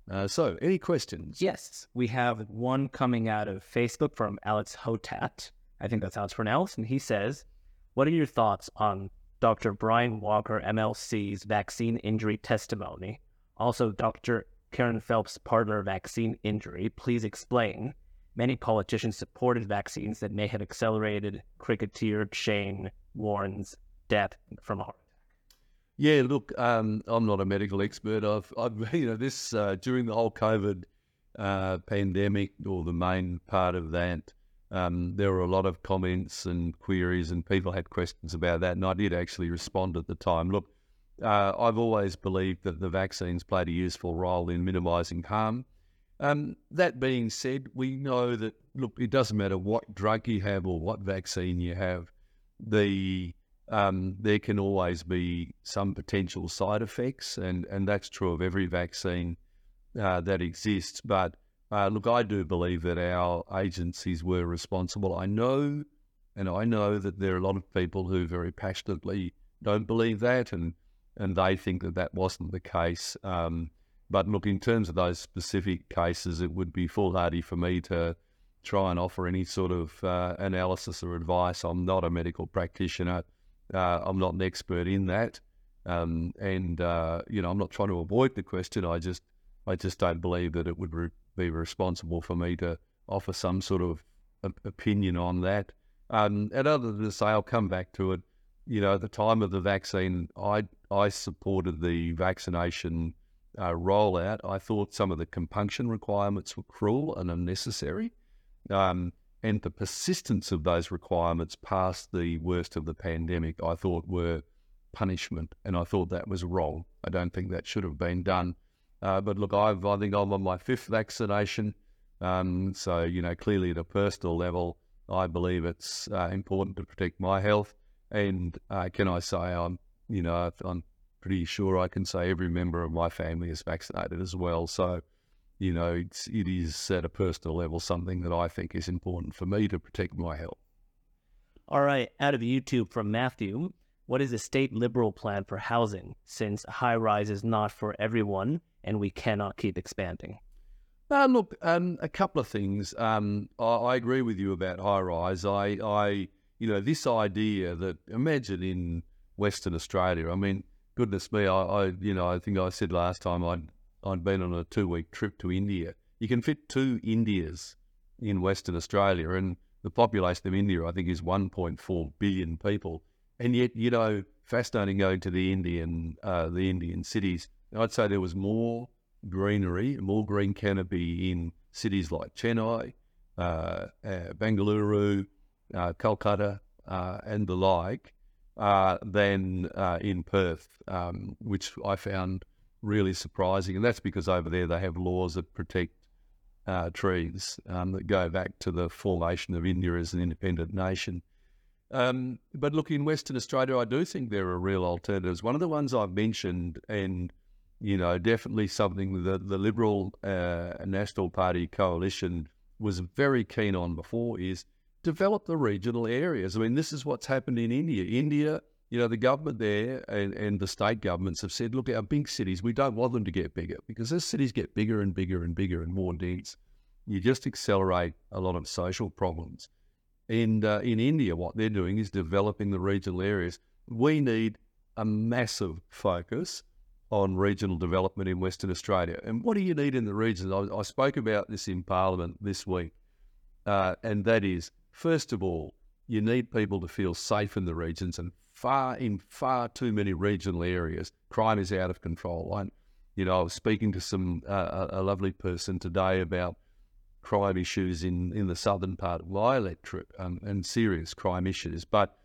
So, any questions? Yes, we have one coming out of Facebook from Alex Hotat. I think that's how it's pronounced. And he says, what are your thoughts on Dr. Brian Walker, MLC's vaccine injury testimony? Also, Dr. Karen Phelps' partner vaccine injury. Please explain. Many politicians supported vaccines that may have accelerated cricketer Shane Warne's death from a heart attack. Yeah, look, I'm not a medical expert. I've this during the whole COVID pandemic, or the main part of that, there were a lot of comments and queries, and people had questions about that, and I did actually respond at the time. Look, I've always believed that the vaccines played a useful role in minimising harm. That being said, we know that, look, it doesn't matter what drug you have or what vaccine you have, there can always be some potential side effects, and that's true of every vaccine that exists. But look, I do believe that our agencies were responsible. I know that there are a lot of people who very passionately don't believe that, and they think that that wasn't the case. But look, in terms of those specific cases, it would be foolhardy for me to try and offer any sort of analysis or advice. I'm not a medical practitioner. I'm not an expert in that, I'm not trying to avoid the question. I just don't believe that it would be responsible for me to offer some sort of opinion on that. And other than to say, I'll come back to it. At the time of the vaccine, I supported the vaccination rollout. I thought some of the compunction requirements were cruel and unnecessary. And the persistence of those requirements past the worst of the pandemic, I thought, were punishment, and I thought that was wrong. I don't think that should have been done. But look, I think I'm on my 5th vaccination, so clearly at a personal level, I believe it's important to protect my health. And can I say I'm pretty sure I can say every member of my family is vaccinated as well. So it is at a personal level something that I think is important for me to protect my health. All right, out of YouTube from Matthew, what is the state Liberal plan for housing, since high-rise is not for everyone and we cannot keep expanding? Look, a couple of things. I agree with you about high-rise. This idea that, imagine in Western Australia, I mean, goodness me, I think I said last time I'd been on a 2-week trip to India. You can fit 2 Indias in Western Australia, and the population of India, I think, is 1.4 billion people. And yet, fascinating going to the Indian cities. I'd say there was more greenery, more green canopy in cities like Chennai, Bengaluru, Kolkata, and the like, than in Perth, which I found really surprising. And that's because over there they have laws that protect trees that go back to the formation of India as an independent nation. But look, in Western Australia, I do think there are real alternatives. One of the ones I've mentioned, and definitely something that the Liberal National Party coalition was very keen on before, is develop the regional areas. I mean, this is what's happened in India. India, the government there and the state governments have said, look, our big cities, we don't want them to get bigger, because as cities get bigger and bigger and bigger and more dense, you just accelerate a lot of social problems. And in India, what they're doing is developing the regional areas. We need a massive focus on regional development in Western Australia. And what do you need in the regions? I spoke about this in Parliament this week, and that is, first of all, you need people to feel safe in the regions, and in far too many regional areas, crime is out of control. I was speaking to a lovely person today about crime issues in the southern part of my electorate, and serious crime issues. But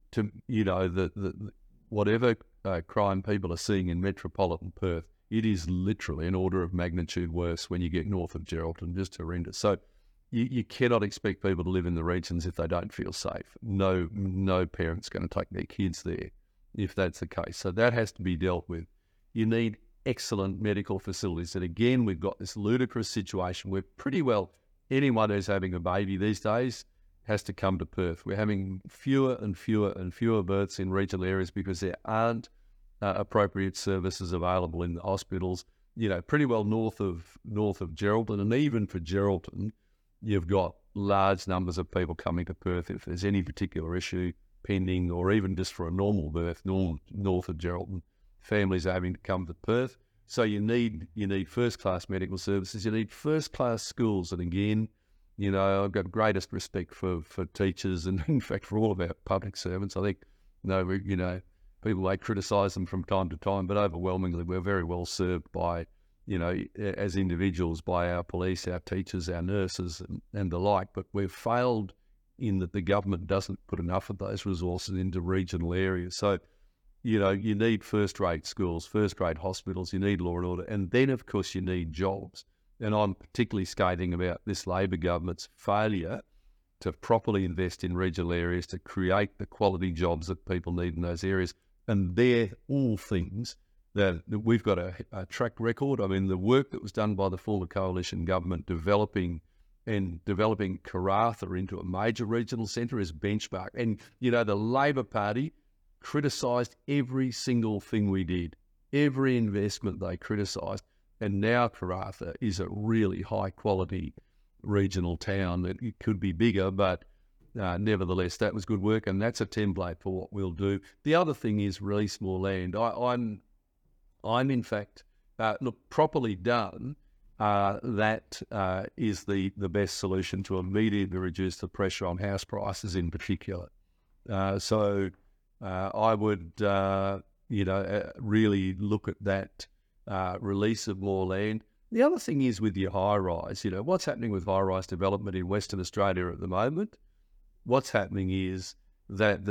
whatever crime people are seeing in metropolitan Perth, it is literally an order of magnitude worse when you get north of Geraldton, just horrendous. So you cannot expect people to live in the regions if they don't feel safe. No parent's going to take their kids there if that's the case. So that has to be dealt with. You need excellent medical facilities. And again, we've got this ludicrous situation where pretty well anyone who's having a baby these days has to come to Perth. We're having fewer and fewer and fewer births in regional areas because there aren't appropriate services available in the hospitals. pretty well north of Geraldton, and even for Geraldton, you've got large numbers of people coming to Perth if there's any particular issue pending, or even just for a normal birth north of Geraldton. Families are having to come to Perth. So you need first-class medical services, you need first-class schools. And again, I've got greatest respect for teachers and, in fact, for all of our public servants. I think, people may criticise them from time to time, but overwhelmingly we're very well served by, as individuals, by our police, our teachers, our nurses and the like. But we've failed in that the government doesn't put enough of those resources into regional areas. So, you need first-rate schools, first-rate hospitals, you need law and order, and then, of course, you need jobs. And I'm particularly scathing about this Labor government's failure to properly invest in regional areas to create the quality jobs that people need in those areas. And they're all things that we've got a track record. I mean, the work that was done by the former coalition government developing Karratha into a major regional centre is benchmark. And, the Labor Party criticised every single thing we did, every investment they criticised. And now Karratha is a really high-quality regional town. It could be bigger, but nevertheless, that was good work, and that's a template for what we'll do. The other thing is release more land. I'm in fact, properly done, that is the best solution to immediately reduce the pressure on house prices in particular. So I would, really look at that release of more land. The other thing is with your high-rise, what's happening with high-rise development in Western Australia at the moment? What's happening is that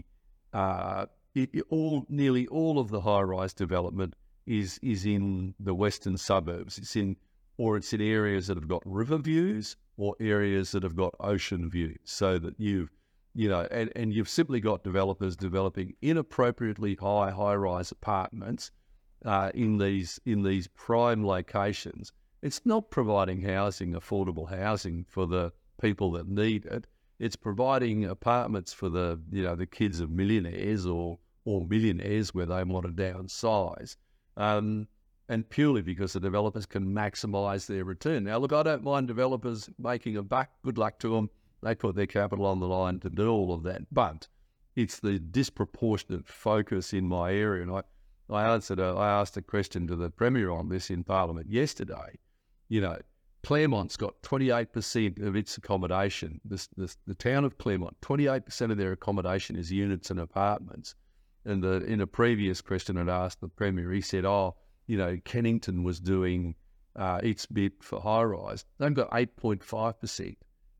nearly all of the high-rise development is in the western suburbs. It's in areas that have got river views or areas that have got ocean views, so that you've simply got developers developing inappropriately high-rise apartments in these prime locations. It's not providing housing, affordable housing for the people that need it. It's providing apartments for the kids of millionaires or millionaires where they want to downsize, and purely because the developers can maximise their return. Now, look, I don't mind developers making a buck. Good luck to them. They put their capital on the line to do all of that. But it's the disproportionate focus in my area, and I asked a question to the Premier on this in Parliament yesterday. Claremont's got 28% of its accommodation. The town of Claremont, 28% of their accommodation is units and apartments. And in a previous question I'd asked the Premier, he said, Kennington was doing its bit for high-rise. They've got 8.5%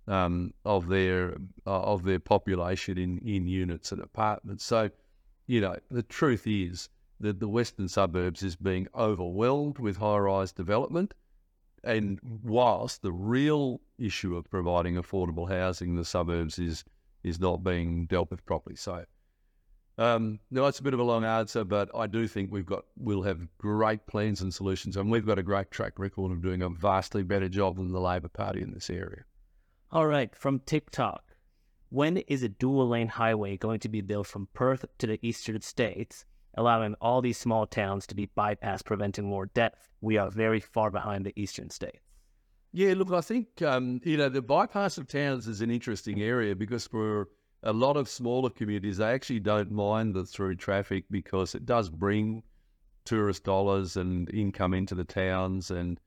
of their population in units and apartments. So, the truth is that the western suburbs is being overwhelmed with high-rise development. And whilst the real issue of providing affordable housing in the suburbs is not being dealt with properly. So, no, it's a bit of a long answer, but I do think we'll have great plans and solutions, and we've got a great track record of doing a vastly better job than the Labor Party in this area. All right, from TikTok, when is a dual-lane highway going to be built from Perth to the eastern states, allowing all these small towns to be bypassed, preventing more death? We are very far behind the eastern states. Yeah, look, I think, the bypass of towns is an interesting area because for a lot of smaller communities, they actually don't mind the through traffic because it does bring tourist dollars and income into the towns. And,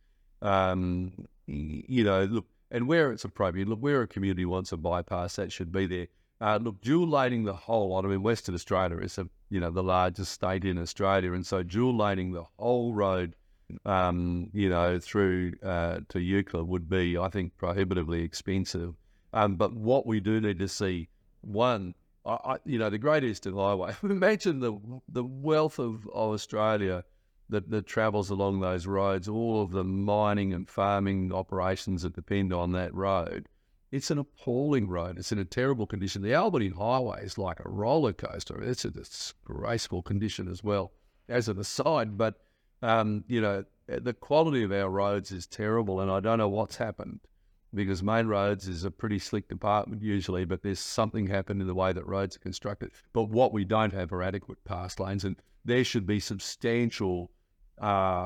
look, and where it's appropriate, look, where a community wants a bypass, that should be there. Look, dual laning the whole lot. I mean, Western Australia is the largest state in Australia, and so dual laning the whole road, through to Euclid would be, I think, prohibitively expensive. But what we do need to see, one, the Great Eastern Highway. Imagine the wealth of Australia that travels along those roads, all of the mining and farming operations that depend on that road. It's an appalling road. It's in a terrible condition. The Albany Highway is like a roller coaster. It's a disgraceful condition as well, as an aside. But, the quality of our roads is terrible, and I don't know what's happened, because main roads is a pretty slick department usually, but there's something happened in the way that roads are constructed. But what we don't have are adequate pass lanes, and there should be substantial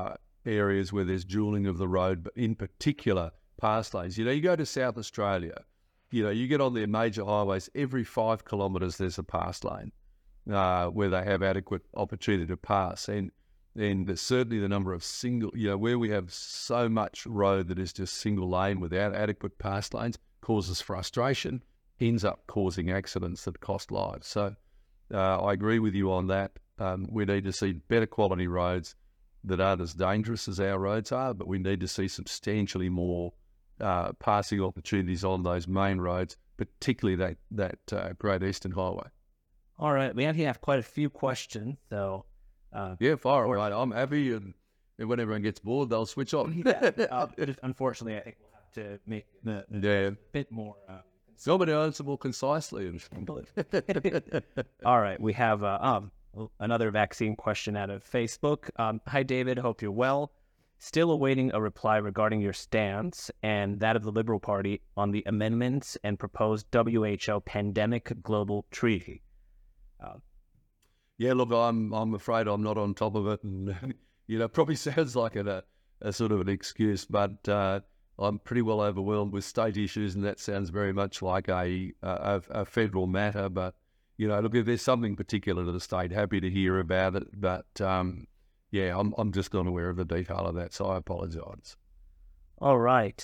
areas where there's dualling of the road, but in particular, pass lanes. You go to South Australia, you get on their major highways, every 5 kilometres there's a pass lane where they have adequate opportunity to pass. And there's certainly the number of single, where we have so much road that is just single lane without adequate pass lanes causes frustration, ends up causing accidents that cost lives. So I agree with you on that. We need to see better quality roads that aren't as dangerous as our roads are, but we need to see substantially more passing opportunities on those main roads, particularly that Great Eastern Highway. All right, we actually have quite a few questions, so... fire away. I'm happy, and when everyone gets bored, they'll switch off. Unfortunately, I think we'll have to make a bit more... Somebody answer more concisely. All right, we have another vaccine question out of Facebook. Hi, David. Hope you're well. Still awaiting a reply regarding your stance and that of the Liberal Party on the amendments and proposed WHO pandemic global treaty. Look, I'm afraid I'm not on top of it, and probably sounds like a sort of an excuse, but I'm pretty well overwhelmed with state issues, and that sounds very much like a federal matter. But look, if there's something particular to the state, happy to hear about it. But I'm just not aware of the detail of that, so I apologise. All right.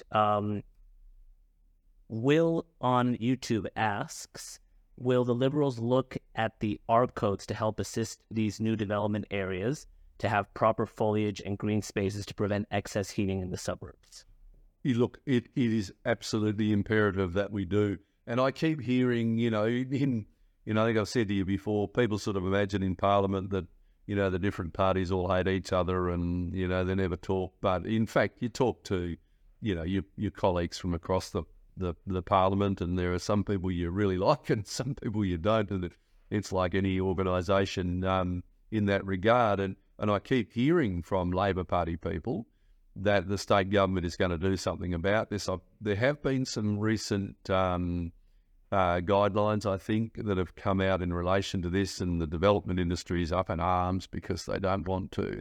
Will on YouTube asks, will the Liberals look at the ARB codes to help assist these new development areas to have proper foliage and green spaces to prevent excess heating in the suburbs? Look, it is absolutely imperative that we do. And I keep hearing, I think I've said to you before, people sort of imagine in Parliament that, the different parties all hate each other and, they never talk. But in fact, you talk to, your colleagues from across the Parliament, and there are some people you really like and some people you don't. And it's like any organisation in that regard. And I keep hearing from Labor Party people that the state government is going to do something about this. There have been some recent guidelines, I think, that have come out in relation to this, and the development industry is up in arms because they don't want to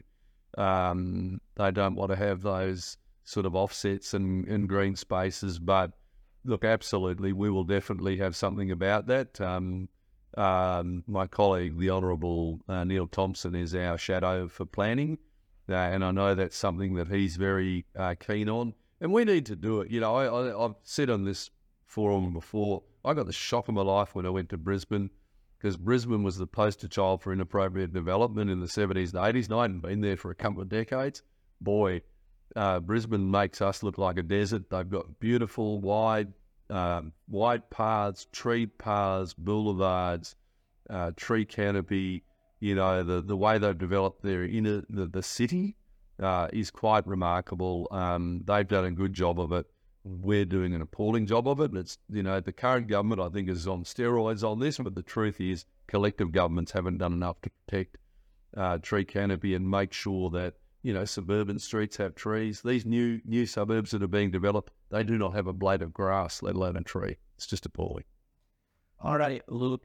have those sort of offsets and green spaces. But look, absolutely, we will definitely have something about that. My colleague, the Honourable Neil Thompson, is our shadow for planning. And I know that's something that he's very keen on. And we need to do it. I've said on this forum before, I got the shock of my life when I went to Brisbane, because Brisbane was the poster child for inappropriate development in the 70s and 80s, and I hadn't been there for a couple of decades. Boy, Brisbane makes us look like a desert. They've got beautiful, wide paths, tree paths, boulevards, tree canopy. The way they've developed their the city is quite remarkable. They've done a good job of it. We're doing an appalling job of it. It's the current government, I think, is on steroids on this, but the truth is collective governments haven't done enough to protect tree canopy and make sure that suburban streets have trees. These new suburbs that are being developed, they do not have a blade of grass, let alone a tree. It's just appalling. All right,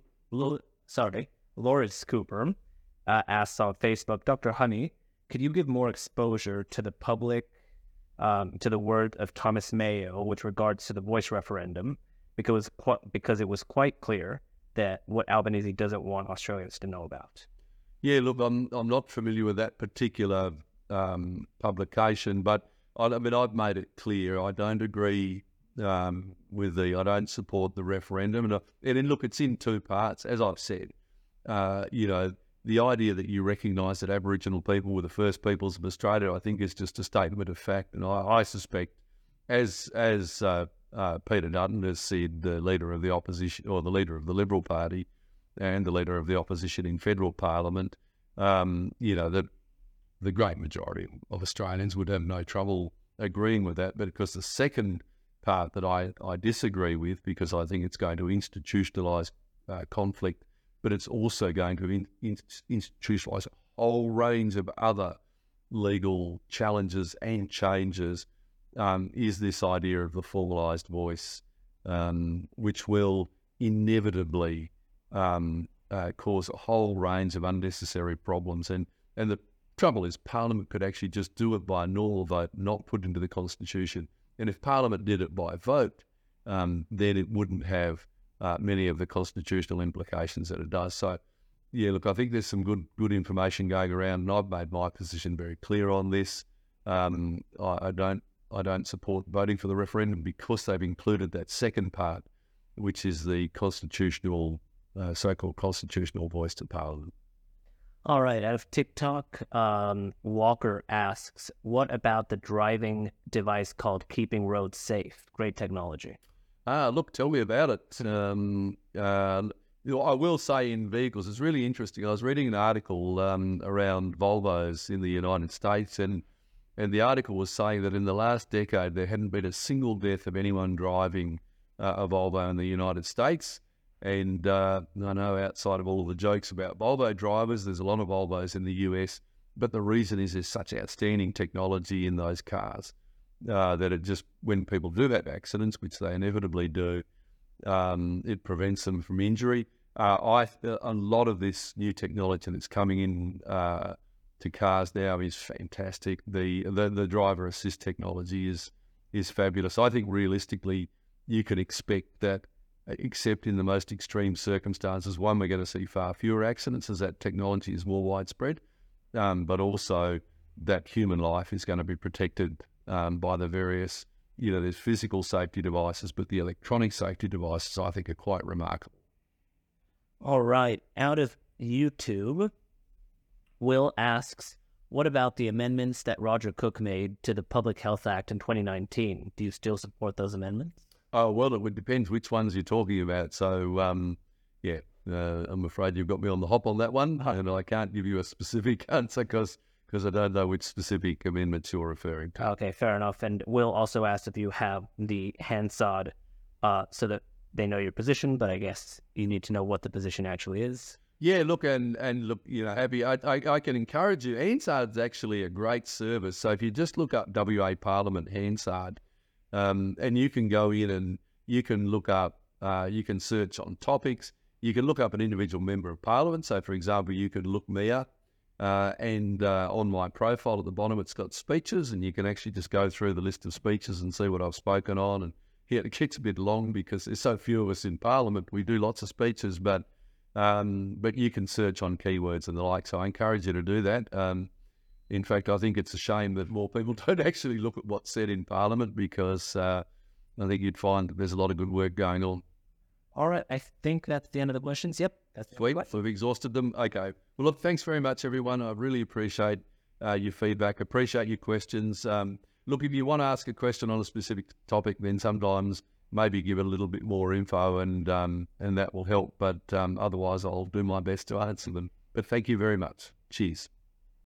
Loris Cooper asks on Facebook, Dr. Honey, could you give more exposure to the public, to the word of Thomas Mayo with regards to the voice referendum, because it was quite clear that what Albanese doesn't want Australians to know about? Yeah, look, I'm not familiar with that particular publication, but I've made it clear I don't agree I don't support the referendum, and look, it's in two parts, as I've said. The idea that you recognise that Aboriginal people were the first peoples of Australia, I think, is just a statement of fact. And I suspect, as Peter Dutton has said, the leader of the opposition, or the leader of the Liberal Party, and the leader of the opposition in federal Parliament, that the great majority of Australians would have no trouble agreeing with that. But because the second part that I disagree with, because I think it's going to institutionalise conflict, but it's also going to institutionalise a whole range of other legal challenges and changes, is this idea of the formalised voice, which will inevitably cause a whole range of unnecessary problems. And Trouble is, Parliament could actually just do it by a normal vote, not put into the Constitution. And if Parliament did it by vote, then it wouldn't have many of the constitutional implications that it does. So, yeah, look, I think there's some good information going around, and I've made my position very clear on this. I don't support voting for the referendum because they've included that second part, which is the constitutional, so-called constitutional voice to Parliament. All right, out of TikTok, Walker asks, what about the driving device called Keeping Roads Safe? Great technology. Look, tell me about it. I will say in vehicles, it's really interesting. I was reading an article around Volvos in the United States, and the article was saying that in the last decade, there hadn't been a single death of anyone driving a Volvo in the United States. And I know outside of all of the jokes about Volvo drivers, there's a lot of Volvos in the US, but the reason is there's such outstanding technology in those cars that it just, when people do have accidents, which they inevitably do, it prevents them from injury. A lot of this new technology that's coming in to cars now is fantastic. The driver assist technology is fabulous. I think realistically, you can expect that, except in the most extreme circumstances, one, we're going to see far fewer accidents as that technology is more widespread, but also that human life is going to be protected by the various, there's physical safety devices, but the electronic safety devices I think are quite remarkable. All right, out of YouTube, Will asks, what about the amendments that Roger Cook made to the Public Health Act in 2019? Do you still support those amendments? Oh, well, it depends which ones you're talking about. So, I'm afraid you've got me on the hop on that one, and I can't give you a specific answer because I don't know which specific amendments you're referring to. Okay, fair enough. And Will also asked if you have the Hansard so that they know your position, but I guess you need to know what the position actually is. Yeah, look, and look, Happy, I can encourage you. Hansard's actually a great service. So if you just look up WA Parliament Hansard, and you can go in and you can look up, you can search on topics, you can look up an individual member of Parliament. So, for example, you could look me up, and on my profile at the bottom, it's got speeches, and you can actually just go through the list of speeches and see what I've spoken on. And yeah, it gets a bit long because there's so few of us in Parliament. We do lots of speeches, but you can search on keywords and the like. So I encourage you to do that. In fact, I think it's a shame that more people don't actually look at what's said in Parliament because I think you'd find that there's a lot of good work going on. All right. I think that's the end of the questions. Yep. That's sweet. We've exhausted them. Okay. Well, look, thanks very much, everyone. I really appreciate your feedback. Appreciate your questions. Look, if you want to ask a question on a specific topic, then sometimes maybe give it a little bit more info and that will help. But otherwise, I'll do my best to answer them. But thank you very much. Cheers.